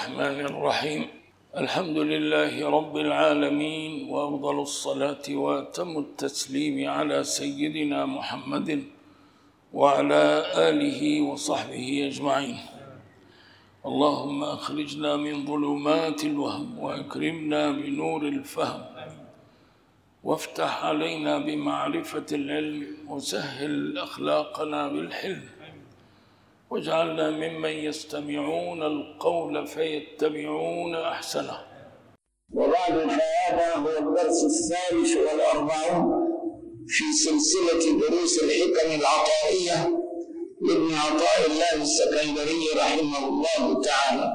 الرحمن الرحيم. الحمد لله رب العالمين، وأفضل الصلاة وأتم التسليم على سيدنا محمد وعلى آله وصحبه أجمعين. اللهم أخرجنا من ظلمات الوهم وأكرمنا بنور الفهم، وافتح علينا بمعرفة العلم، وسهل أخلاقنا بالحلم، واجعلنا ممن يستمعون القول فيتبعون أحسنه. وبعد، فهذا هو الدرس 43 في سلسلة دروس الحكم العطائية لابن عطاء الله السكندري رحمه الله تعالى.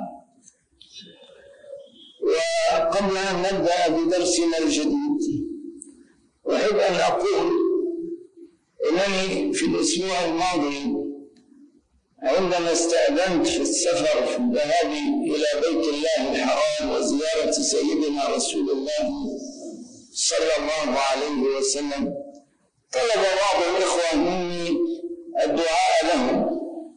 وقبل أن نبدأ بدرسنا الجديد، أحب أن أقول إنني في الأسبوع الماضي عندما استأذنت في السفر في الذهاب إلى بيت الله الحرام وزيارة سيدنا رسول الله صلى الله عليه وسلم، طلب بعض الإخوة مني الدعاء لهم.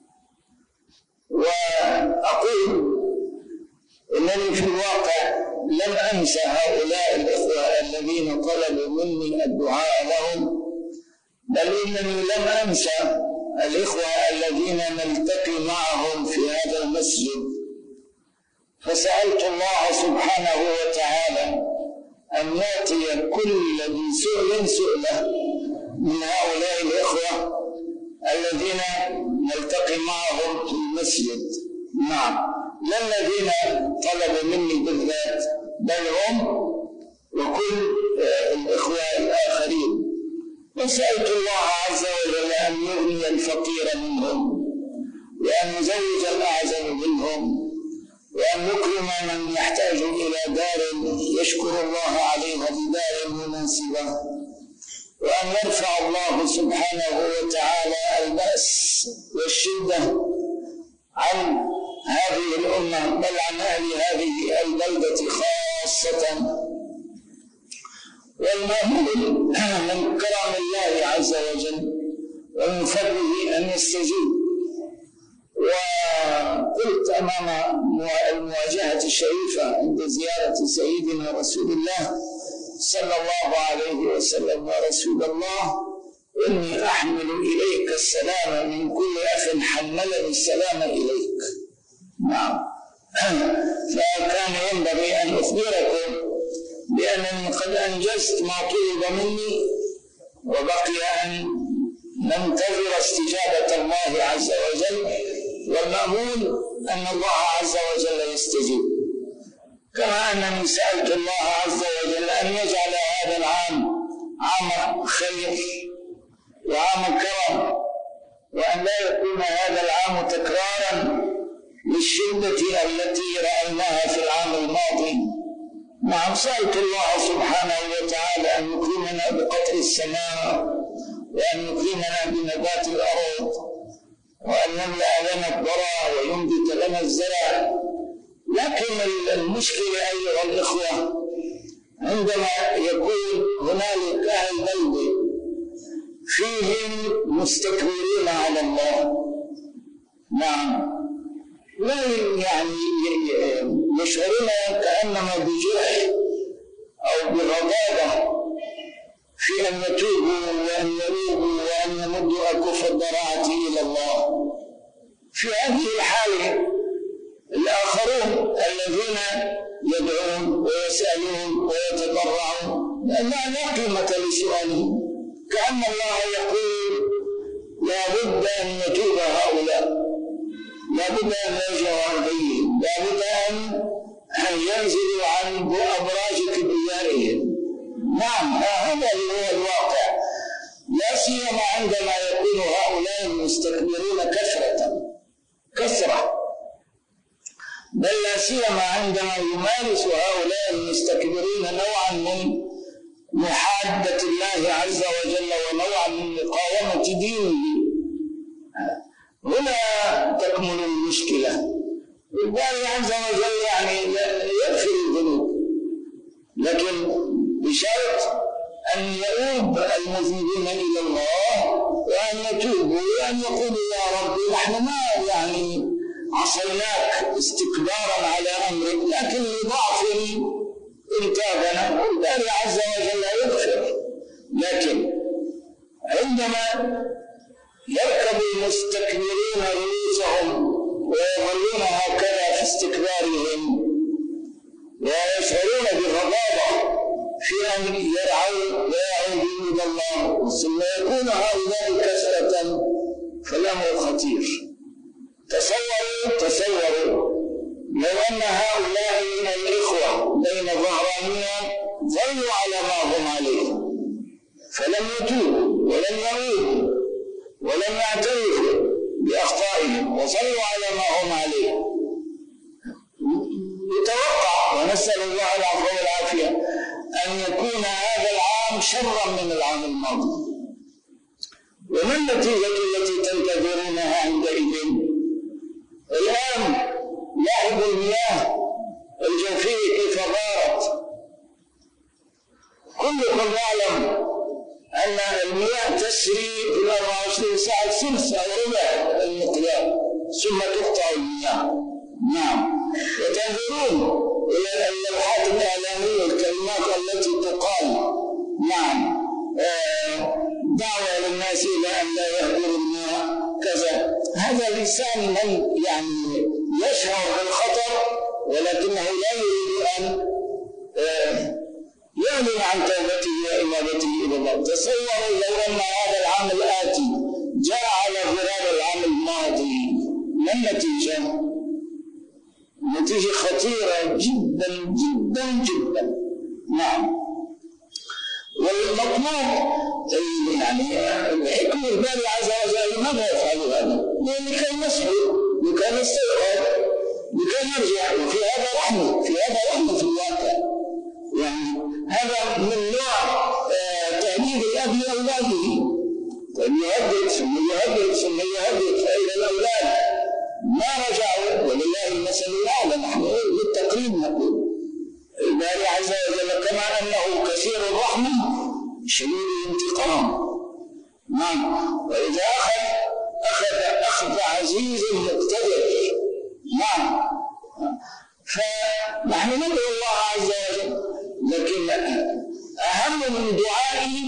وأقول إنني في الواقع لم أنسى هؤلاء الإخوة الذين طلبوا مني الدعاء لهم، بل إنني لم أنسى الإخوة الذين نلتقي معهم في هذا المسجد. فسألت الله سبحانه وتعالى أن يعطي كل ذي سؤل سؤله من هؤلاء الإخوة الذين نلتقي معهم في المسجد. نعم، لا الذين طلبوا مني بالذات، بل هم وكل الإخوة الآخرين. وسألت الله عز وجل أن يغني الفقير منهم، وأن يزوج الأعزل منهم، وأن يكرم من يحتاج إلى دار يشكر الله عليها بدار مناسبة، وأن يرفع الله سبحانه وتعالى البأس والشدة عن هذه الأمة، بل عن أهل هذه البلدة خاصة. والمأمول من كرم الله عز وجل ومن فضله أن يستجيب. وقلت أمام المواجهة الشريفة عند زيارة سيدنا رسول الله صلى الله عليه وسلم: يا رسول الله، إني أحمل إليك السلام من كل أخ حملني السلام إليك. نعم، فكان ينبغي أن أخبركم بأنني قد أنجزت ما طلب مني، وبقي أن ننتظر استجابة الله عز وجل، والمأمول أن الله عز وجل يستجيب. كما أنني سألت الله عز وجل أن يجعل هذا العام عام خير وعام كرم، وأن لا يكون هذا العام تكرارا للشدة التي رأيناها في العام الماضي. نعم، سألت الله سبحانه وتعالى أن يكرمنا بقطر السماء، وأن يكرمنا بنبات الأرض، وأن يملأ لنا الضرع وينبت لنا الزرع. لكن المشكلة أيها الإخوة، عندما يكون هنالك أهل بلدة فيهم مستكبرين على الله، نعم، لا يعني يشعرون كأنما بجرح أو بغضاضة في أن يتوبوا وأن يروبوا وأن يمدوا أكف الضراعة إلى الله. في هذه الحالة الآخرون الذين يدعون ويسألون ويتضرعون لا قيمة لسؤالهم، كأن الله يقول لا بد أن يتوب هؤلاء، لا بد أن يرجعوا عن غيهم، لا بد أن ينزلوا عن أبراج كبريائهم. نعم، هذا هو الواقع، لا سيما عندما يكون هؤلاء المستكبرون كثرة، بل لا سيما عندما يمارس هؤلاء المستكبرين نوعا من محادة الله عز وجل ونوعا من مقاومة دينه. هنا تكمن المشكلة. الله عز وجل يعني يغفر الذنوب، لكن بشرط أن يؤوب المذنبين إلى الله، وأن يتوبوا، وأن يقولوا: يا رب، نحن ما يعني عصيناك استكبارا على أمرك، لكن لضعف انتابنا، والباري عز وجل يغفر. لكن عندما يركب المستكبرون رؤوسهم ويظلون هكذا في استكبارهم ويشعرون بالرغبة في أن يرعوا ويعوا جنود الله، ثم يكون هؤلاء كثرة، فالأمر خطير. تصوروا لو أن هؤلاء من الإخوة بين ظهرانيا ظلوا على ما هم عليه، فلم يتوبوا ولم يعودوا ولم يعترفوا بأخطائهم وصلوا على ما هم عليه، يتوقع، ونسأل الله العفو والعافية، أن يكون هذا العام شرا من العام الماضي. وما النتيجة التي تنتظرونها عندئذ؟ الآن لاحظوا المياه الجوفية كيف غارت. كلكم يعلم أن المياه تسري في 24 ساعة ثلث أو ربع المقدار، ثم تقطع المياه. نعم. وتنظرون إلى اللوحات الإعلامية، الكلمات التي تقال، نعم، دعوة للناس إلى أن لا يهدروا الماء كذا. هذا لسان من يعني يشعر بالخطر ولكنه لا يريد أن يعلن عن توبته وإنابته إلى الله. تصوروا لو أن هذا العام الآتي جاء على غرار العام الماضي، ما النتيجة؟ نتيجة خطيرة جدا جدا جدا. نعم. والمطلوب يعني حكم الباري عز وجل ماذا يفعل هذا؟ لكي نصبر، لكي نستيقظ، لكي نرجع. وفي هذا رحمة، في هذا رحمة في الواقع. يعني هذا من نوع تهديد الأب لأولاده، يهدد ثم يهدد ثم يهدد، فإذا الأولاد ما رجعوا ولله المثل الأعلى. نحن للتقريب نقول الباري عز وجل كما أنه كثير الرحمة شديد الانتقام. نعم. وإذا أخذ عزيز مقتدر. نعم. فنحن ندعو الله عز وجل، لكن أهم من دعائي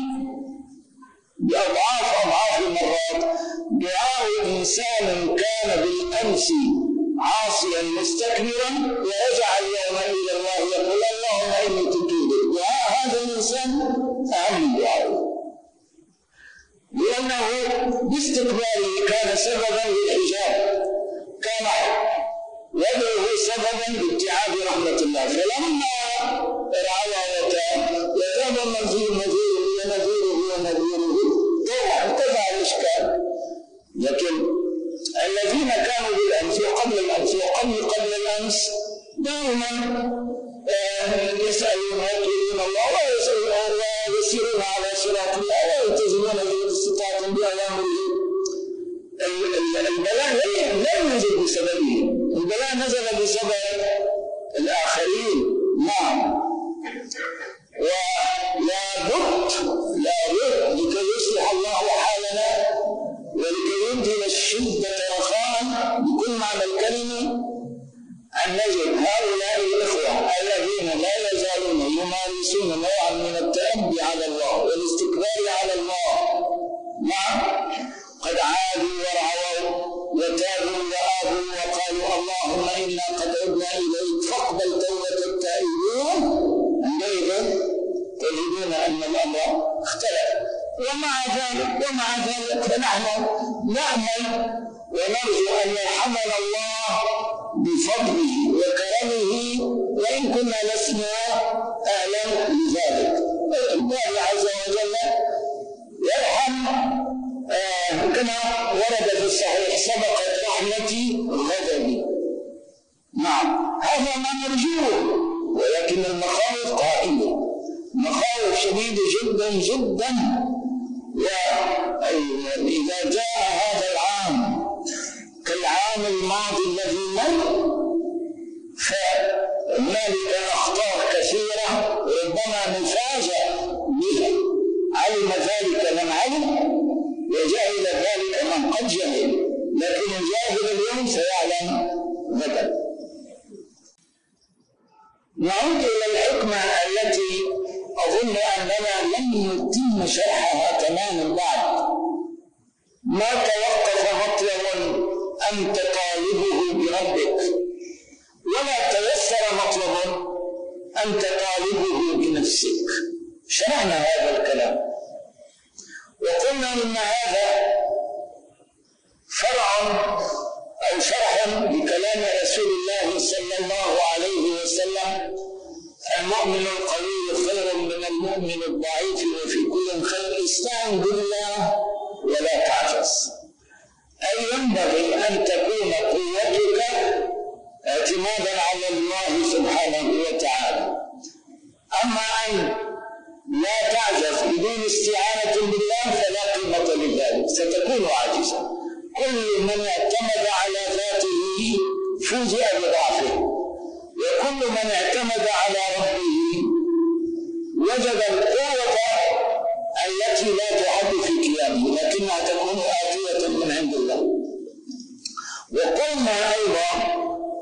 بأضعاف المرات دعاء إنسان كان بالأمس عاصيا مستكبرا ويرجع اليوم إلى الله يقول اللهم إني تبت إليك. دعاء هذا الإنسان أهم دعاء، لأنه باستكباره كان سببا للحجاب، كان يدعوه سببا لابتعاد رحمة الله. فلما رعوا وتاب من فيه ونذيره انتفع الإشكال. لكن الذين كانوا بالأمس وقبل الأمس وقبل الأمس دائما يسألون ويطلبون الله ويسيرون على صراط الله ويلتزمون باستطاعتهم بأوامره. البلاء لم ينزل بسببه، البلاء نزل بسبب الآخرين. نعم. ولابد لكي يصلح الله حالنا ولكي يبدل الشدة رخاء بكل معنى الكلمة، أن نجد هؤلاء الإخوة الذين لا يزالون يمارسون نوعا من التأبي على الله والاستكبار على الله. نعم. قد عادوا ورعوا وتابوا وآبوا وقالوا اللهم إنا قد عدنا إليك فاقبل توبة التائبين. عندئذ تجدون أن الأمر اختلف. ومع ذلك فنحن نأمل ونرجو أن يرحمنا الله بفضله وكرمه، وإن كنا لسنا أهلا لذلك. الله عز وجل يرحم كما ورد في الصحيح سبقت رحمتي غضبي. نعم. هذا ما نرجوه، ولكن المخاوف قائمة، مخاوف شديدة جدا جدا. وإذا جاء هذا العام كالعام الماضي الذي مر فهنالك أخطار كثيرة ربما نفاجأ بها. علم ذلك من علم وجهل ذلك من قد جهل، لكن الجاهل اليوم سيعلم غدا. نعود إلى الحكمة التي أظن أننا لم نتم شرحها تماما بعد. ما توقف مطلب أنت طالبه بربك، ولا تيسر مطلب أنت طالبه بنفسك. شرحنا هذا الكلام وقلنا إن هذا فرع أو شرح بكلام رسول الله صلى الله عليه وسلم: المؤمن القوي خير من المؤمن الضعيف وفي كل خير، استعن بالله ولا تعجز. أي ينبغي أن تكون قوتك اعتمادا على الله سبحانه وتعالى. أما أن لا تعجز بدون استعانة بالله فلا قيمة لذلك، ستكون عاجزا. كل من اعتمد على ذاته فوجئ بضعفه، وكل من اعتمد على ربه وجد القوة التي لا تحد في قيامه، لكنها تكون آتية من عند الله. وقلنا أيضا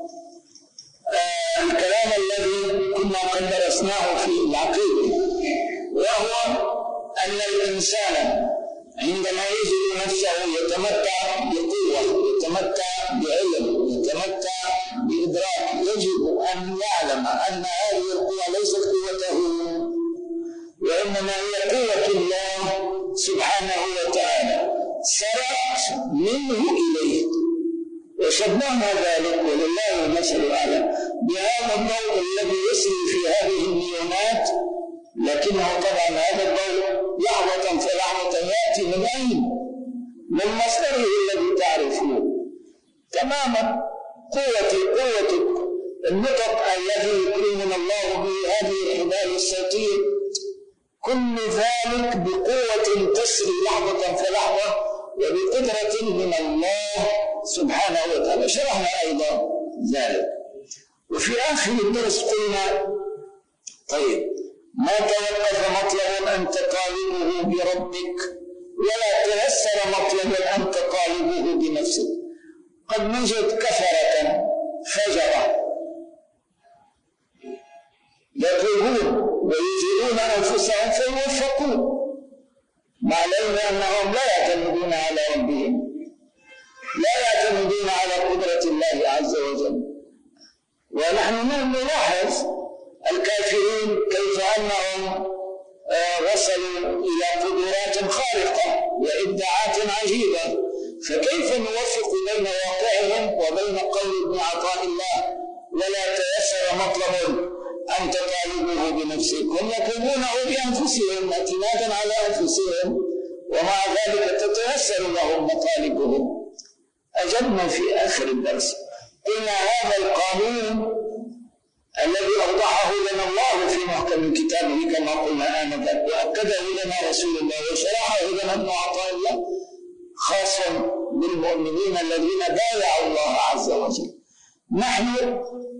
الكلام الذي كنا قد درسناه في العقيدة، وهو أن الإنسان عندما يجد نفسه يتمتع بقوة، يتمتع بعلم، يتمتع بإدراك، يجب أن يعلم أن هذه القوة ليست قوته، وإنما هي قوة الله سبحانه وتعالى سرت منه إليه. وشبهنا ذلك ولله المثل الأعلى بهذا الضوء الذي يسري في هذه النيونات، لكنه طبعا هذا الضوء لحظة فلحظة يأتي من أين؟ من مصدره الذي تعرفه تماما. قوة النطق الذي يكرمنا الله به، هذه الحبال الصوتية، كل ذلك بقوة تسري لحظة فلحظة وبقدرة من الله سبحانه وتعالى. شرحنا أيضا ذلك. وفي آخر الدرس قلنا: طيب، ما توقف مطلب أنت طالبه بربك، ولا تيسر مطلب أنت طالبه بنفسك. قد نجد كفرة فجرة يطلبون ويجرون أنفسهم فيوفقون، مع العلم أنهم لا يعتمدون على ربهم، لا يعتمدون على قدرة الله عز وجل. ونحن نلاحظ الكافرين كيف أنهم وصلوا إلى قدرات خارقة وإبداعات عجيبة، فكيف نوفق بين واقعهم وبين قول ابن عطاء الله: ولا تيسر مطلب أنت طالبه بنفسك. هم يطلبونه بأنفسهم اعتمادا على أنفسهم، ومع ذلك تتيسر لهم مطالبهم. أجبنا في آخر الدرس قلنا: هذا القانون الذي أوضحه لنا الله في محكم كتابه كما قلنا آنذاك، وأكده لنا رسول الله وشرحه لنا ابن عطاء الله، خاص بالمؤمنين الذين بايعوا الله عز وجل. نحن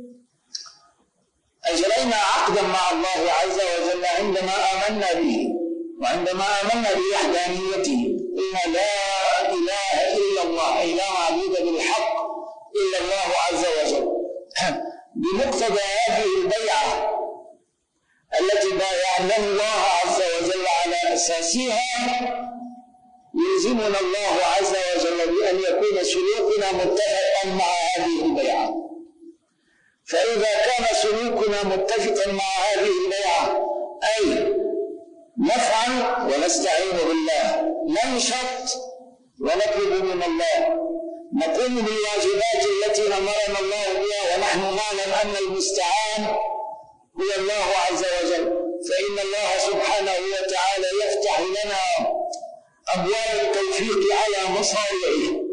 أجرينا عقدا مع الله عز وجل عندما آمنا به، وعندما آمنا بوحدانيته قلنا: لا إله إلا الله، أي لا معبود بالحق إلا الله عز وجل. بمقتضى هذه البيعة التي بايعنا الله عز وجل على أساسها، يلزمنا الله عز وجل بأن يكون سلوكنا متفقا مع هذه البيعة. فإذا كان سلوكنا متفقا مع هذه البيعة، أي نفعل ونستعين بالله، ننشط ونطلب من الله، نقوم بالواجبات التي أمرنا الله بها، ونحن نعلم أن المستعان هو الله عز وجل، فإن الله سبحانه وتعالى يفتح لنا أبواب التوفيق على مصارعه.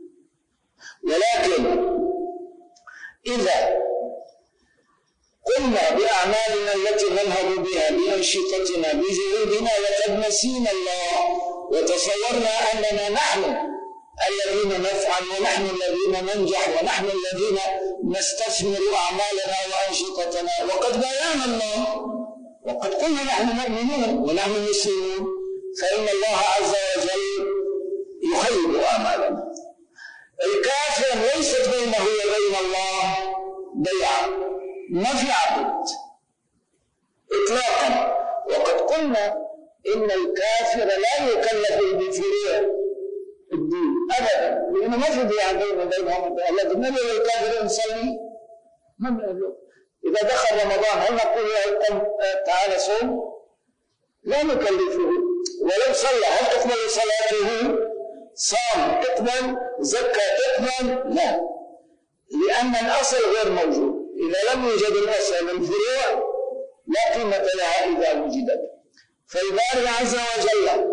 ولكن إذا قمنا بأعمالنا التي ننهض بها، بأنشطتنا، بجهودنا، وقد نسينا الله وتصورنا أننا نحن الذين نفعل، ونحن الذين ننجح، ونحن الذين نستثمر أعمالنا وأنشطتنا، وقد بايعنا الله وقد قلنا نحن مؤمنون ونحن مسلمون، فإن الله عز وجل يخيب آمالنا. الكافر ليست بينه وبين الله بيعة، ما في عقد إطلاقا. وقد قلنا إن الكافر لا يكلف بفروع الدين أبدا، لأنه ما في بيعة بينهم. لكن نبي الكافر يصلي ما بنقول إذا دخل رمضان هل نقول له قم تعالى صوم؟ لا نكلفه. ولو صلى هل تقبل صلاته؟ صام تقبل؟ زكاة تقبل؟ لا، لأن الأصل غير موجود. إذا لم يوجد الأصل الفروع لا قيمة لها إذا وجدت. فالباري عز وجل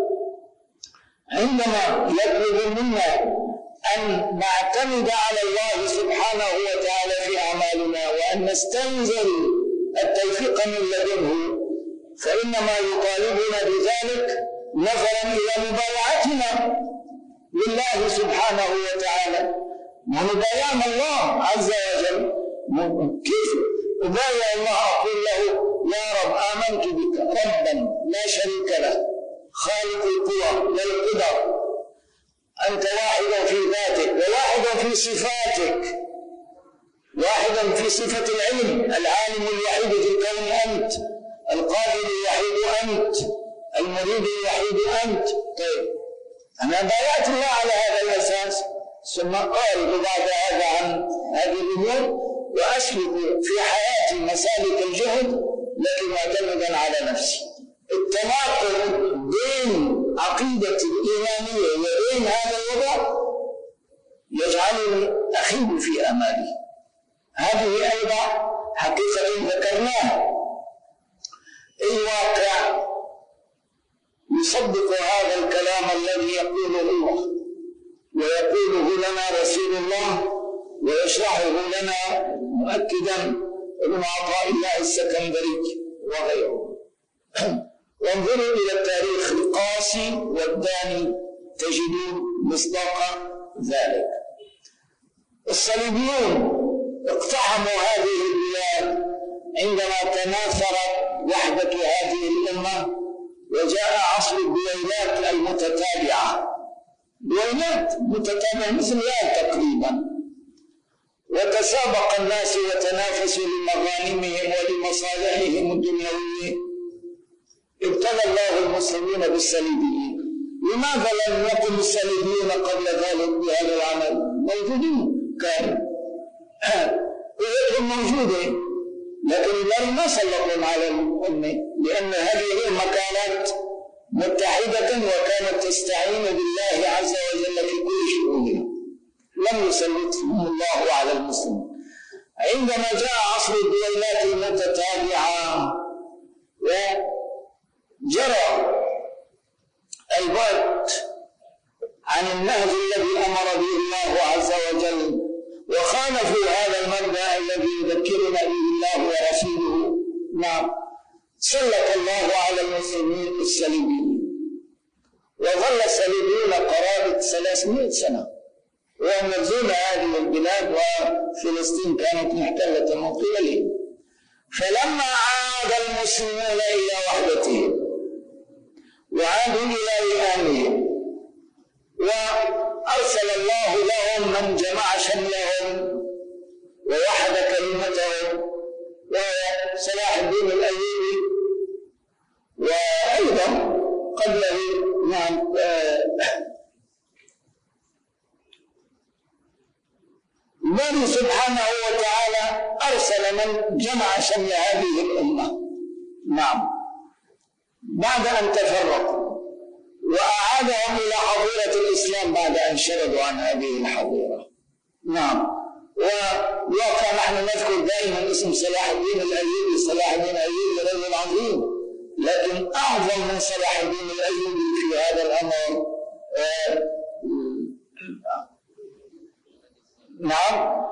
عندما يطلب منا أن نعتمد على الله سبحانه وتعالى في أعمالنا وأن نستنزل التوفيق من لدنه، فإنما يطالبنا بذلك نظرا إلى مبايعتنا لله سبحانه وتعالى. ونبايعنا الله عز وجل. كيف أبايع الله؟ أقول له يا رب آمنت بك ربا لا شريك له خالق القوى والقدر، أنت واحد في ذاتك وواحد في صفاتك، واحدا في صفة العلم، العالم الوحيد في الكون أنت، القادر الوحيد أنت، المريد الوحيد أنت. طيب أنا بايعت الله على هذا الأساس، ثم أعرض بعد هذا عن هذه الأمور وأسلك في حياتي مسالك الجهد لكن معتمدا على نفسي. التناقض بين عقيدتي الإيمانية وبين هذا الوضع يجعلني أخيب في أمالي. هذه أيضا حقيقة ذكرناها. الواقع يصدق هذا الكلام الذي يقوله الله ويقوله لنا رسول الله ويشرحه لنا مؤكدا ابن عطاء الله السكندري وغيره. وانظروا إلى التاريخ القاسي والداني تجدون مصداق ذلك. الصليبيون اقتحموا هذه البلاد عندما تناثرت وحدة هذه الأمة، وجاء عصر الدويلات المتتابعة، دويلات متتابعة مثل الآن تقريبا، وتسابق الناس وتنافسوا لمغانمهم ولمصالحهم الدنيوية. ابتلى الله المسلمين بالصليبيين. لماذا لم يقم الصليبيون قبل ذلك بهذا العمل؟ موجودين كانوا، قوتهم موجودة، لكن الله ما سلطهم على الأمة، لأن هذه الأمة كانت متحدة وكانت تستعين بالله عز وجل في كل شؤونها. لم يسلطهم الله على المسلمين. عندما جاء عصر الدويلات المتتابعة وجرى البعد عن النهج الذي أمر به الله عز وجل وخالفوا هذا المبدأ الذي يذكرنا به الله ورسوله، نعم، سلط الله على المسلمين الصليبيين، وظل الصليبيون قرابة 300 سنة وهم يغزون هذه البلاد، وفلسطين كانت محتلة من قبلهم. فلما عاد المسلمون إلى وحدتهم وعادوا إلى إيمانهم وأرسل الله لهم من جمع شملهم ووحد كلمتهم، وهو صلاح الدين الأيوبي، وأيضا قبله نعم الله سبحانه وتعالى أرسل من جمع شمل هذه الأمة، نعم، بعد أن تفرقوا، وأعادهم إلى حظيرة الإسلام بعد أن شردوا عن هذه الحظيرة، نعم. وواقع نحن نذكر دائما اسم صلاح الدين الأيوبي، صلاح الدين الأيوبي رجل عظيم، لكن أعظم من صلاح الدين الأيوبي في هذا الأمر نعم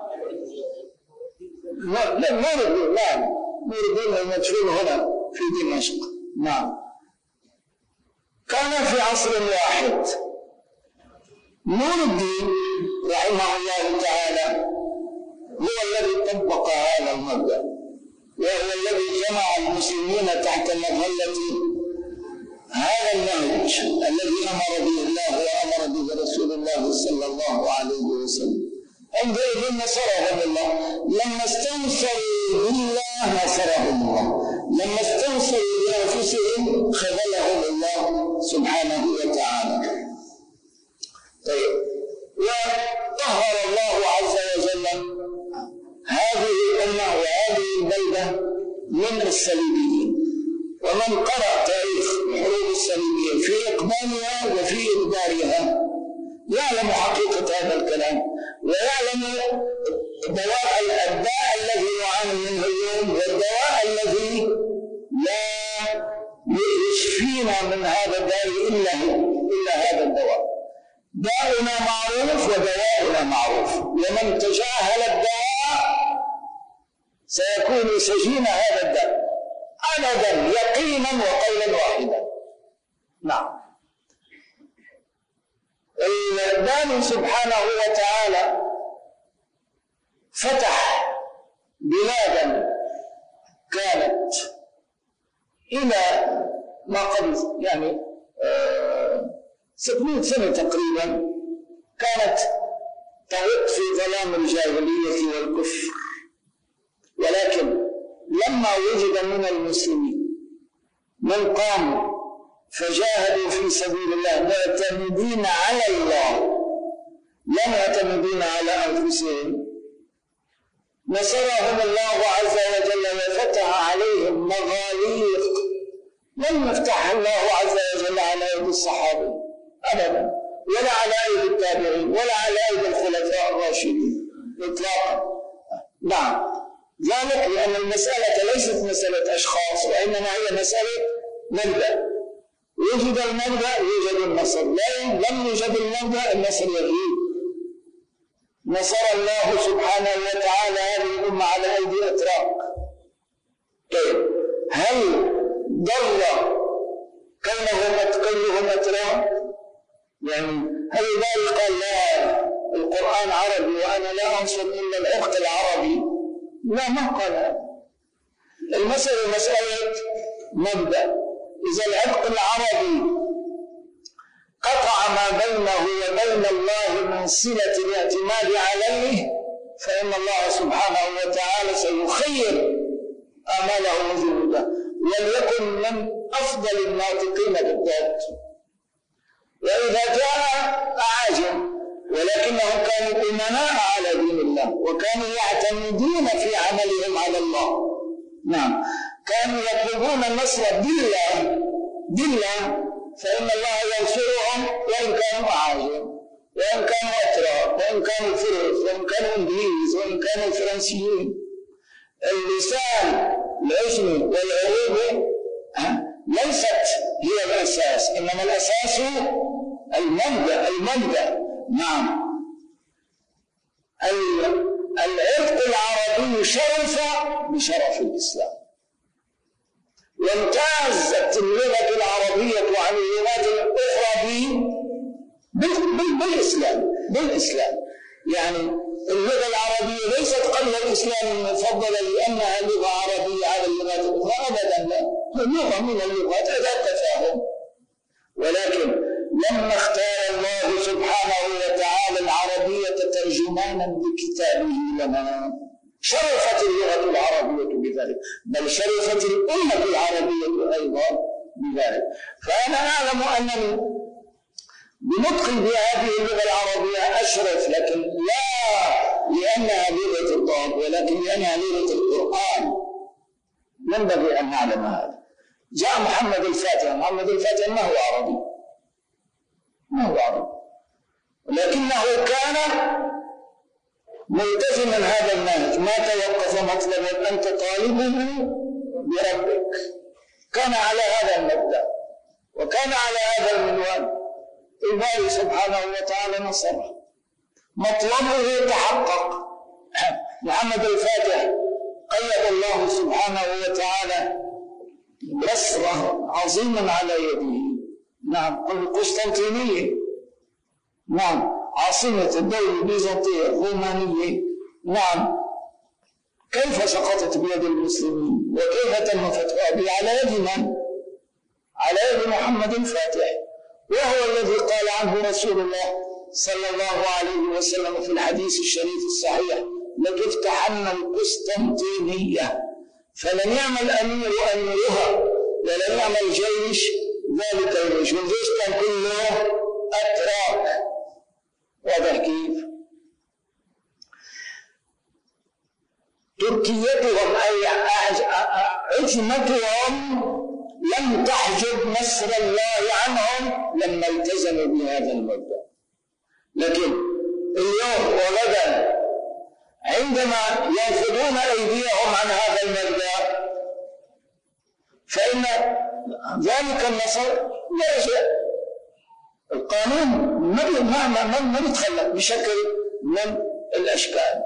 لا نور الدين المدفون هنا في دمشق، نعم. كان في عصر واحد نور الدين رحمه الله تعالى هو الذي طبق هذا المبدأ، وهو الذي جمع المسلمين تحت مظلة هذا النهج المنهج الذي أمر به الله وأمر به رسول الله صلى الله عليه وسلم. عندئذ نصرهم الله، لما استنصروا بالله نصرهم الله، لما استنصروا بأنفسهم خذلهم الله سبحانه وتعالى. طيب، وطهر الله عز وجل هذه الأمة وهذه البلدة من الصليبيين. ومن قرأ تاريخ حروب الصليبيين في إقبالها وفي إدبارها يعلم حقيقة هذا الكلام، ويعلم دواء الداء الذي نعاني منه اليوم والدواء الذي لا يشفينا من هذا الداء إلا هذا الدواء. داؤنا معروف ودواؤنا معروف، ومن تجاهل الدواء سيكون سجين هذا الداء أبدا يقينا وقولا واحدا. نعم. الباري سبحانه وتعالى فتح بلادا كانت إلى ما قبل 600 سنة تقريبا كانت تعيق في ظلام الجاهلية والكفر، ولكن لما وجد من المسلمين من قاموا فجاهدوا في سبيل الله معتمدين على الله لا معتمدين على أنفسهم، نصرهم الله عز وجل وفتح عليهم مغاليق لم يفتح الله عز وجل على يد الصحابة أبدا، ولا على أيدي التابعين، ولا على أيدي الخلفاء الراشدين إطلاقا. نعم، ذلك لأن المسألة ليست مسألة أشخاص، وإنما هي مسألة مبدأ. وجد المبدأ يوجد النصر، لم يوجد المبدأ النصر يغيب. نصر الله سبحانه وتعالى هذه الأمة على أيدي أتراك. طيب، هل ضر كونهم أتراك؟ هل ذلك قال لا القرآن عربي وأنا لا أنصر إلا العرق العربي؟ لا، ما قال هذا. المسألة مسألة مبدأ. إذا العرق العربي قطع ما بينه وبين الله من صلة الاعتماد عليه فإن الله سبحانه وتعالى سيخير آماله وجهوده، وليكن من أفضل الناطقين بالضبط. وإذا جاء أعاجم ولكنهم كانوا أمناء على دين الله، وكانوا يعتمدون في عملهم على الله. نعم، كانوا يطلبون النصر بالله، فإن الله ينصرهم وإن كانوا أعاجم، وإن كانوا أتراك، وإن كانوا فرس، وإن كانوا إنجليز، وإن كانوا فرنسيين. اللسان العجمي والعروبي ليست هي الأساس، إنما الأساس المبدأ. نعم، العرق العربي شرف بشرف الإسلام، وامتازت اللغة العربية عن اللغات الأخرى بالإسلام. اللغة العربية ليست قبل الإسلام المفضلة لأنها لغة عربية على اللغات الأخرى أبدا، لا، لغة من اللغات ذات تفاهم. ولكن لما اختار الله سبحانه وتعالى العربية ترجمانا لكتابه لنا شرفت اللغة العربية بذلك، بل شرفت الأمة العربية أيضا بذلك. فأنا أعلم أنني بنطقي بهذه اللغة العربية أشرف، لكن لا لأنها لغة الضاد، ولكن لأنها لغة القرآن. ينبغي أن نعلم هذا. جاء محمد الفاتح ما هو عربي، ولكنه كان ملتزما هذا المنهج، ما توقف مطلبا أنت طالبه بربك. كان على هذا المبدأ وكان على هذا المنوال. الباري سبحانه وتعالى نصره، مطلبه تحقق. محمد الفاتح قيد الله سبحانه وتعالى بصرة عظيما على يده. نعم، القسطنطينية، نعم، عاصمة الدولة البيزنطية الرومانية. نعم، كيف سقطت بيد المسلمين وكيف تم فتحها؟ على يد من؟ على يد محمد الفاتح. وهو الذي قال عنه رسول الله صلى الله عليه وسلم في الحديث الشريف الصحيح: لتفتحن القسطنطينية فلن يعمل أمير أميرها ولن يعمل جيش ذلك الجيش، والجيش كان كله أتراك. واضح كيف؟ تركيتهم أي عجمتهم لم تحجب نصر الله عنهم لما التزموا بهذا المبدأ. لكن اليوم وغدا عندما ينفضون أيديهم عن هذا المبدأ فإن ذلك النصر يرجع. القانون ما بيتخلق بشكل من الأشكال.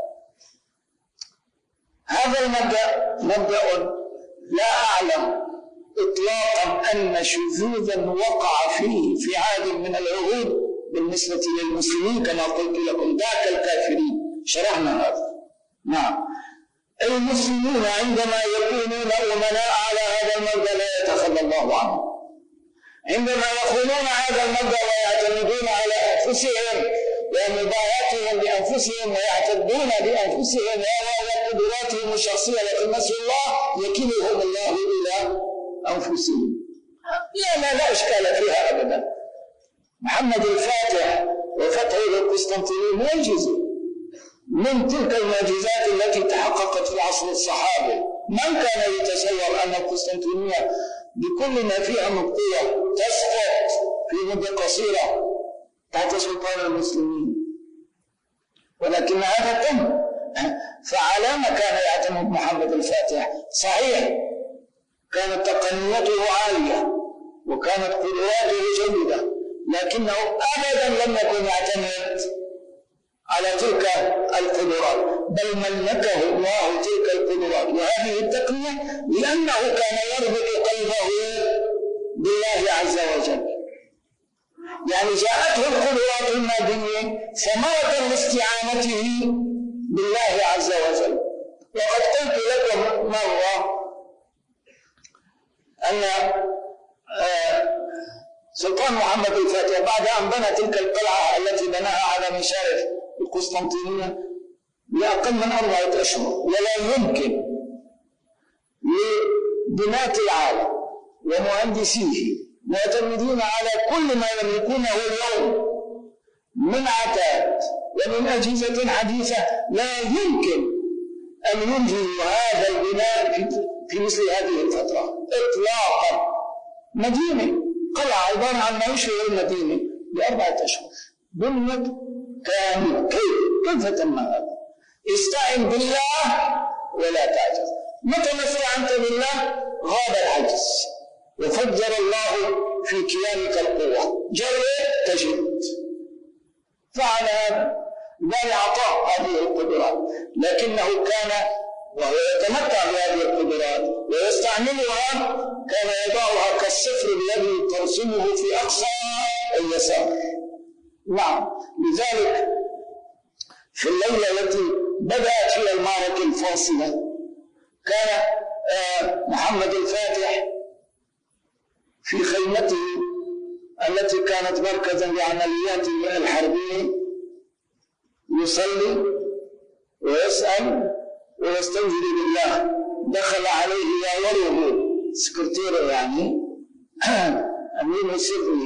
هذا المبدأ مبدأ لا أعلم إطلاقا أن شذوذا وقع فيه في عهد من العهود بالنسبة للمسلمين كما قلت لكم ذاك الكافرين. شرحنا هذا. نعم، المسلمون عندما يكونون أمناء على هذا المبدأ لا يتخلى الله عنه. عندما يخونون هذا المبدأ ويعتمدون على أنفسهم ومبايعتهم لأنفسهم ويعتدون بأنفسهم وقدراتهم الشخصية التي نسوا الله يكلهم الله إلى أنفسهم. لا إشكال فيها أبدا. محمد الفاتح وفتحه للقسطنطينية معجزة من تلك المعجزات التي تحققت في العصر الصحابي. من كان يتصور أن القسطنطينية بكل ما فيها من قوة تسقط في مدة قصيرة تحت سلطان المسلمين؟ ولكن هذا تم. فعلى ما كان يعتمد محمد الفاتح صحيح كانت تقنيته عالية وكانت قدراته جيدة، لكنه أبدا لم يكن يعتمد على تلك القدرات، بل ملكه الله تلك القدرات وهذه التقنية لأنه كان يربط قلبه بالله عز وجل. يعني جاءته القدرات المادية ثمرة لاستعانته بالله عز وجل. وقد قلت لكم مرة أن سلطان محمد الفاتح بعد أن بنى تلك القلعة التي بناها على مشارف القسطنطينية لأقل من 4 أشهر، ولا يمكن لبناة العالم ومهندسيه معتمدين على كل ما يملكونه اليوم من عتاد ومن أجهزة حديثة، لا يمكن أن ينجزوا هذا البناء في مثل هذه الفترة إطلاقا. مدينة قلعة عبارة عن ما يشبه المدينة ب4 أشهر بنيت كامل. كيف تم هذا؟ استعن بالله ولا تعجز. متى ما استعنت بالله غاب العجز وفجر الله في كيانك القوة. جرب تجد. فعل هذا بل أعطاه هذه القدرات، لكنه كان وهو يتمتع بهذه القدرات ويستعملها كان يضعها كالصفر الذي ترسمه في أقصى اليسار. نعم، لذلك في الليلة التي بدأت فيها المعركة الفاصلة كان محمد الفاتح في خيمته التي كانت مركزا لعملياته الحربية يصلي ويسأل ويستنجد بالله. دخل عليه ياوره سكرتيره يعني أمين سره،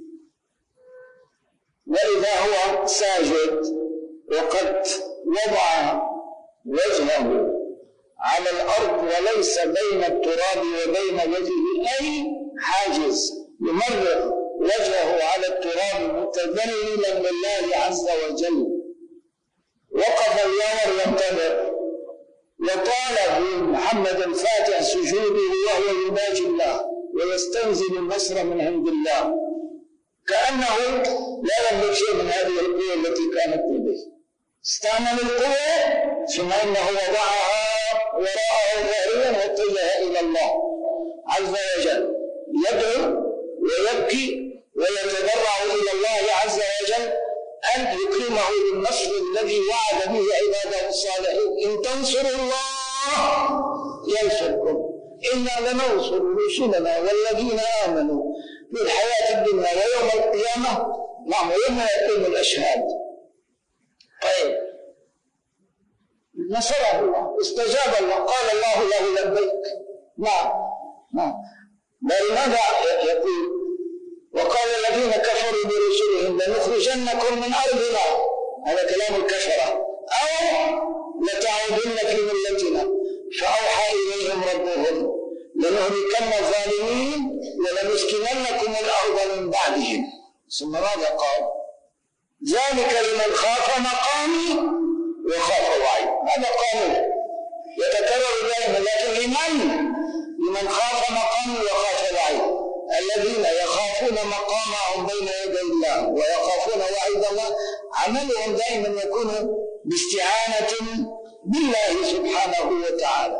وإذا هو ساجد وقد وضع وجهه على الأرض وليس بين التراب وبين وجهه أي حاجز يمرر وجهه على التراب متذللا لله عز وجل. وقف الياور ينتظر وطالب محمد الفاتح سجوده وهو يناجي الله ويستنزل النصر من عند الله كأنه لا يملك شيء من هذه القوة التي كانت به. استعمل القوة ثم إنه وضعها وراءه ظاهريا واتجه إلى الله عز وجل يدعو ويبكي ويتضرع إلى الله عز وجل أن يكرمه بالنصر الذي وعد به عباده الصالحين. إن تنصروا الله ينصركم إنا لننصر رسلنا والذين آمنوا في الحياة الدنيا ويوم القيامة. نعم، ويوم يقوم الأشهاد. طيب، نصره الله، استجاب الله، قال الله له لبيك. نعم. بل ماذا يقول؟ وقال الذين كفروا برسلهم لنخرجنكم من أرضنا، هذا كلام الكفرة، أو لتعودن في ملتنا. فأوحى إليهم ربهم لنهلكن الظالمين ولنسكننكم الأرض من بعدهم. ثم ماذا قال؟ ذلك لمن خاف مقامي وخاف وعيد. هذا قانون يتكرر دائما، لكن لمن خاف مقامي وخاف وعيد. الذين يخافون مقامهم بين يدي الله ويخافون وعيد الله عملهم دائما يكون باستعانة بالله سبحانه وتعالى.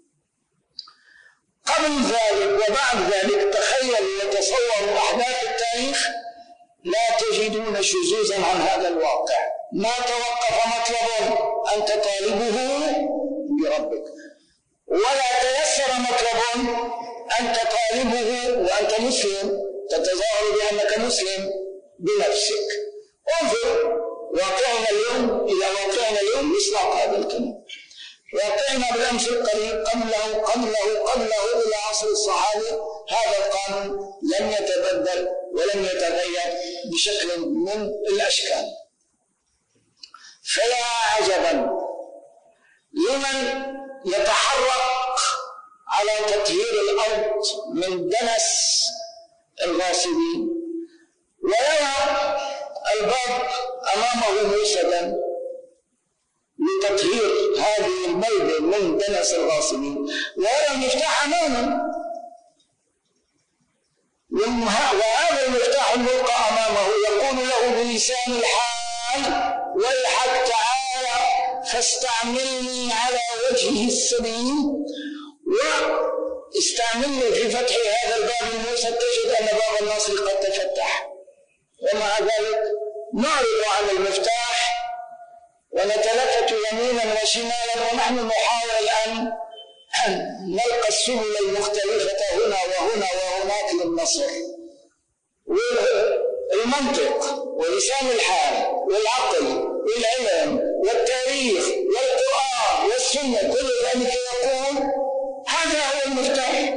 قبل ذلك وبعد ذلك تخيلوا وتصوروا أحداث التاريخ لا تجدون شذوذا عن هذا الواقع. ما توقف مطلب أنت طالبه بربك، ولا تيسر مطلب أنت طالبه وأنت مسلم، تتظاهر بأنك مسلم بنفسك. انظر واقعنا اليوم إلى واقعنا اليوم يصنع هذا الكلام. واقعنا بالأمس القريب قبله إلى عصر الصحابة هذا القانون لم يتبدل ولم يتغير بشكل من الأشكال. فيا عجبا لمن يتحرك على تطهير الأرض من دنس الغاصبين ويرى الباب أمامه موسدا لتطهير هذه البلدة من دنس الغاصبين، ويرى المفتاح أمامه، وهذا المفتاح الملقى أمامه يقول له بلسان الحال ويحك تعالى فاستعملني على وجهه السبيل واستعملني في فتح هذا الباب الموسد. تجد أن باب النصر قد تفتح، ومع ذلك نعرض عن المفتاح ونتلفت يمينا وشمالا ونحن نحاول الآن أن نلقى السبل المختلفة هنا وهنا وهناك للنصر. والمنطق ولسان الحال والعقل والعلم والتاريخ والقرآن والسنة كل ذلك يقول هذا هو المفتاح،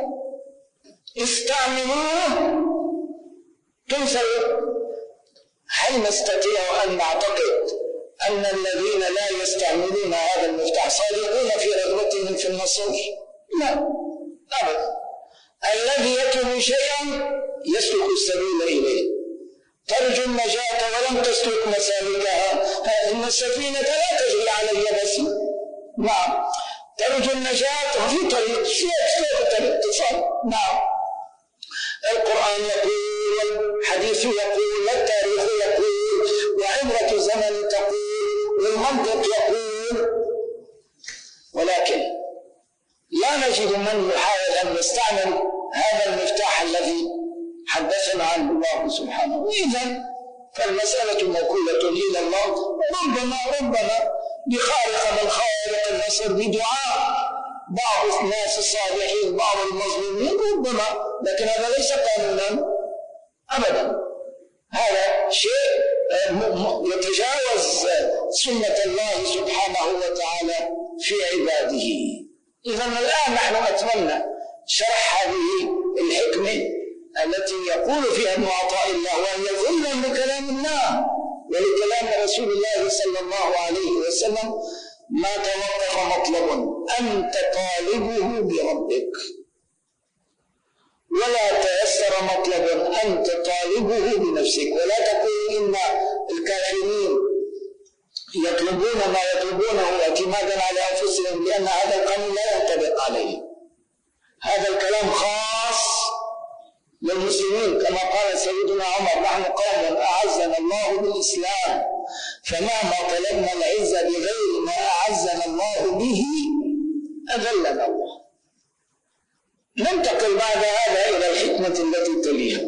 استعملوه تنصروا. هل نستطيع أن نعتقد أن الذين لا يستعملون هذا المفتاح صادقون في رغبتهم في النصر؟ لا أبدا. الذي يطلب شيئا يسلك السبيل إليه. ترجو النجاة ولم تسلك مسالكها، إن السفينة لا تجري على اليبس. نعم، ترجو النجاة وفي طريق طريق تصل. نعم، القرآن يقول والحديث يقول والتاريخ يقول وعبرة الزمن تقول والمنطق يقول، ولكن لا نجد من يحاول أن يستعمل هذا المفتاح الذي حدثنا عنه الله سبحانه. إذن فالمسألة موكولة إلى الله، ربما بخارق من خوارق النصر بدعاء بعض الناس الصالحين بعض المظلومين ربما، لكن هذا ليس قانونا أبدا. هذا شيء يتجاوز سنة الله سبحانه وتعالى في عباده. إذن الآن نحن أتمنى شرح هذه الحكمة التي يقول فيها ابن عطاء الله، وهي ظلا لكلام الله ولكلام رسول الله صلى الله عليه وسلم: ما توقف مطلب أنت طالبه بربك، ولا تيسر مطلب أنت طالبه بنفسك. ولا تقول إن الكافرين يطلبون ما يطلبونه اعتمادا على أنفسهم لأن هذا القانون لا ينطبق عليه. هذا الكلام خاص للمسلمين، كما قال سيدنا عمر: نحن قوم أعزنا الله بالإسلام، فمهما طلبنا العزة بغير ما أعزنا الله به أذلنا الله. ننتقل بعد هذا إلى الحكمة التي تليها.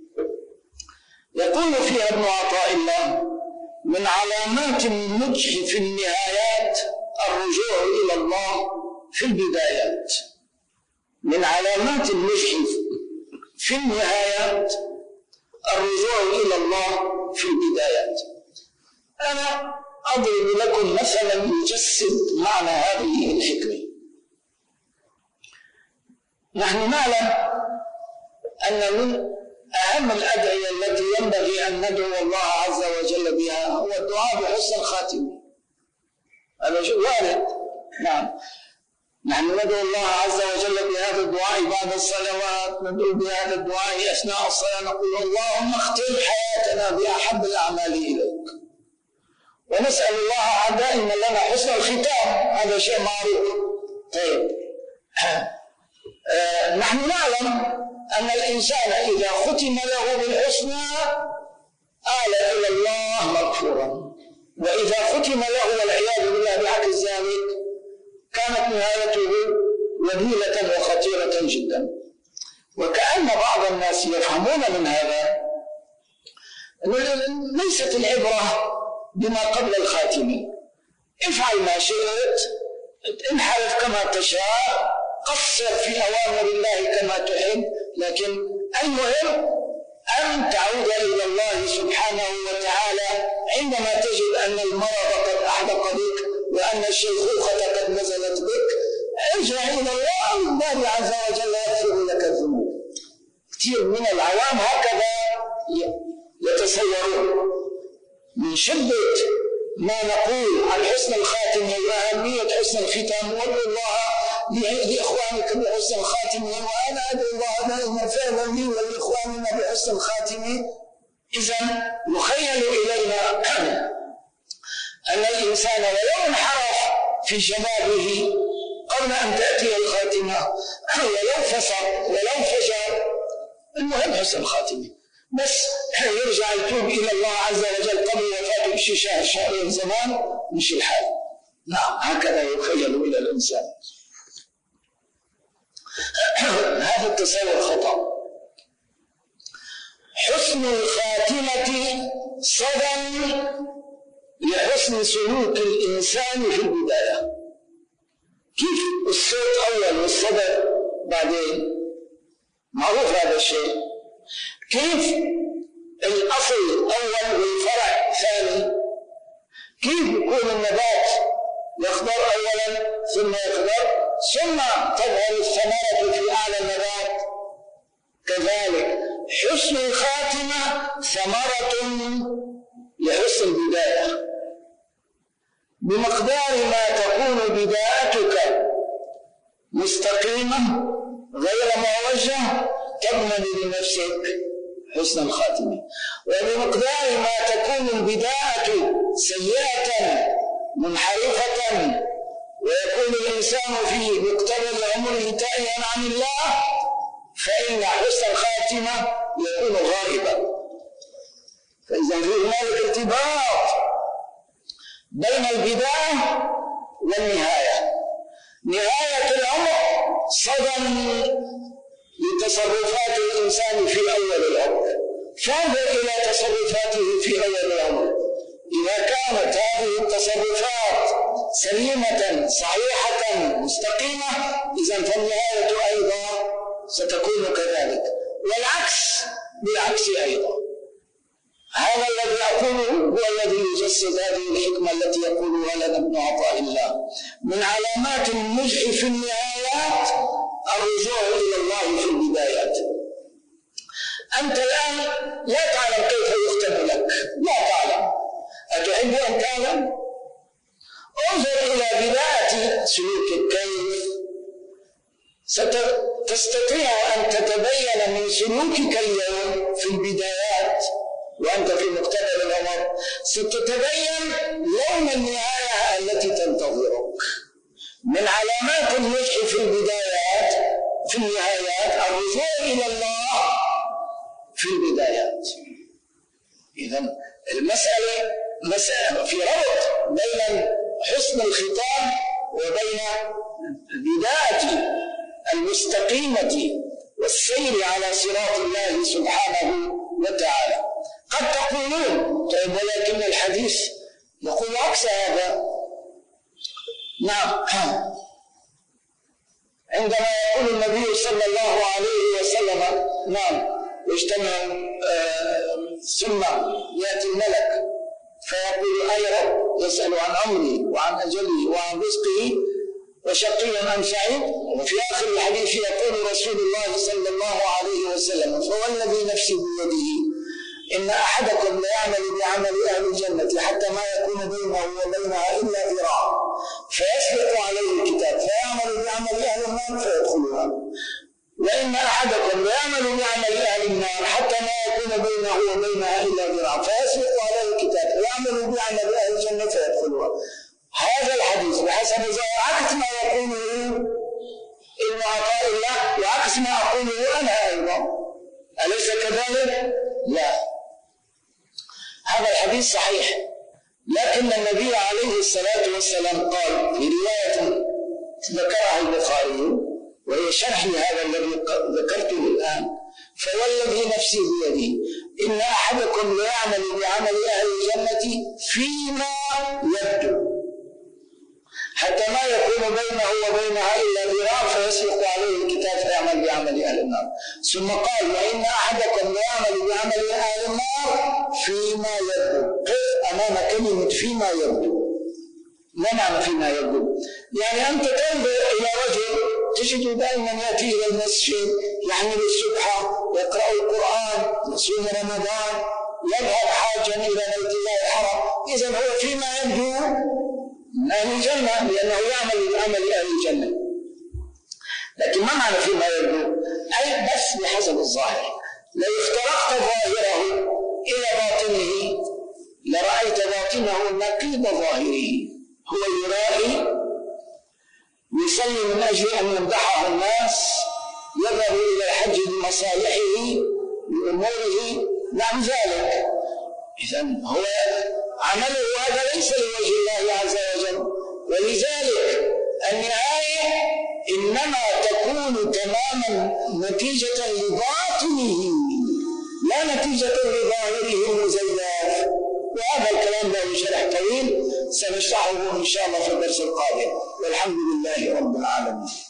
يقول فيها ابن عطاء الله: من علامات النجح في النهايات الرجوع إلى الله في البدايات. من علامات النجح في النهايات الرجوع إلى الله في البدايات. أنا أضرب لكم مثلا يجسد معنى هذه الحكمة. نحن نعلم أن من أهم الأدعية التي ينبغي أن ندعو الله عز وجل بها هو الدعاء بحسن الخاتمة. هذا وارد. نعم، نحن ندعو الله عز وجل بهذا الدعاء بعد الصلوات، ندعو بهذا الدعاء أثناء الصلاة، نقول اللهم اختم حياتنا بأحب الأعمال إليك، ونسأل الله دائما لنا حسن الختام، هذا شيء معروف. طيب، نحن نعلم أن الإنسان إذا ختم له بالحسنى آل إلى الله مغفورا، وإذا ختم له والعياذ بالله بعكس ذلك كانت نهايته وبيلة وخطيرة جدا. وكأن بعض الناس يفهمون من هذا ليست العبرة بما قبل الخاتمة، افعل ما شئت، انحرف كما تشاء، قصر في أوامر الله كما تحب، لكن المهم أن تعود إلى الله سبحانه وتعالى عندما تجد أن المرض قد أحدق بك وأن الشيخوخة قد نزلت بك. ارجع إلى الله، الله عز وجل يغفر لك الذنوب. كثير من العوام هكذا يتصورون. من شدة ما نقول عن حسن الخاتمة وأهمية حسن الختام، وادعوا الله لإخوانك بحسن الخاتمة، وأنا أدعو الله دائما فعلا لي ولإخواننا بحسن الخاتمة. إذن يخيل إلينا أن الإنسان ولو انحرف في شبابه قبل أن تأتي الخاتمة، ولو فسق ولو فجر، المهم حسن الخاتمة، بس يرجع يتوب إلى الله عز وجل قبل وفاته بشي شهر شهرين زمان مش الحال. نعم، هكذا يخيل إلى الإنسان. هذا التصور خطأ. حسن الخاتمة صدى لحسن سلوك الإنسان في البداية. كيف الصوت أول والصدى بعدين؟ معروف هذا الشيء. كيف الأصل أول والفرع ثاني؟ كيف يكون النبات يخضر أولا ثم يخضر ثم تظهر الثمرة في أعلى النبات؟ كذلك حسن الخاتمة ثمرة لحسن البداية. بمقدار ما تكون بدايتك مستقيمة غير معوجة تضمن لنفسك حسن الخاتمة، وبمقدار ما تكون البداية سيئة منحرفة ويكون الإنسان في مقتبل عمره تائها عن الله فإن حسن الخاتمة يكون غائبا. فإذا في هنالك ارتباط بين البداية والنهاية. نهاية العمر صدى لتصرفات الإنسان في أول العمر، فانظر إلى تصرفاته في أول العمر. إذا كانت هذه التصرفات سليمة صحيحة مستقيمة، إذن فالنهاية أيضا ستكون كذلك، والعكس بالعكس أيضا. هذا الذي أقوله هو الذي يجسد هذه الحكمة التي يقولها لنا ابن عطاء الله: من علامات النجح في النهايات الرجوع إلى الله في البدايات. أنت الآن لا تعلم كيف يختم لك، لا تعلم. أتحب أن تعلم؟ انظر إلى بداية سلوكك كيف ستستطيع أن تتبين من سلوكك اليوم في البدايات وأنت في مقتبل العمر، ستتبين لون النهاية التي تنتظرك. من علامات النجح في البدايات في النهايات الرجوع إلى الله في البدايات. إذن المسألة في ربط بين حسن الختام وبين البداية المستقيمة والسير على صراط الله سبحانه وتعالى. قد تقولون طيب ولكن الحديث يقول عكس هذا. نعم، عندما يقول النبي صلى الله عليه وسلم: نعم، يجتمع ثم يأتي الملك فيقول أي رب، يسأل عن عمري وعن أجلي وعن رزقه وشقي أم سعيد. وفي آخر الحديث يقول رسول الله صلى الله عليه وسلم: فوالذي نفسي بيده إن أحدكم ليعمل بعمل أهل الجنة حتى ما يكون بينه وبينها إلا ذراع فيسبق عليه الكتاب فيعمل بعمل أهل النار فيدخلها، وإن أحدكم ليعمل بعمل أهل النار حتى ما يكون بينه وبينها إلا ذراع فيسبق عليه الكتاب فيعمل بعمل أهل الجنة فيدخلها. هذا الحديث بحسب عكس ما يقوله ابن عطاء الله وعكس ما أقوله أنا أيضا، أليس كذلك؟ لا، هذا الحديث صحيح، لكن النبي عليه الصلاة والسلام قال في رواية ذكرها البخاري وهي شرح هذا الذي ذكرته الآن: فوالذي نفسي بيده إن أحدكم ليعمل بعمل أهل الجنة فيما يبدو حتى ما يكون بينه وبينها إلا ذراع فيسبق عليه الكتاب فيعمل بعمل أهل النار. ثم قال: وإن أحدكم ليعمل بعمل أهل النار فيما يبدو. قف أمام كلمة فيما يبدو. ما معنى فيما يبدو؟ يعني أنت تنظر إلى رجل تجد دائما يأتي إلى المسجد، يحمل السبحة، يقرأ القرآن، يصوم رمضان، يذهب حاجا إلى بيت الله الحرام، إذن هو فيما يبدو من أهل الجنة لأنه يعمل بعمل أهل الجنة. لكن ما معنى فيما يبدو؟ أي بس بحسب الظاهر. لو افترقت ظاهره إلى باطنه لرأيت باطنه نقيض ظاهره. هو يرائي، يصلي من أجل أن يمدحه الناس، يذهب إلى الحج لمصالحه لأموره، نعم ذلك. إذن هو عمله هذا ليس لوجه الله عز وجل، ولذلك النهاية إنما تكون تماما نتيجة لباطنه لا نتيجة لظاهره المزيف. وهذا الكلام له شرح طويل سنشرحه إن شاء الله في الدرس القادم، والحمد لله رب العالمين.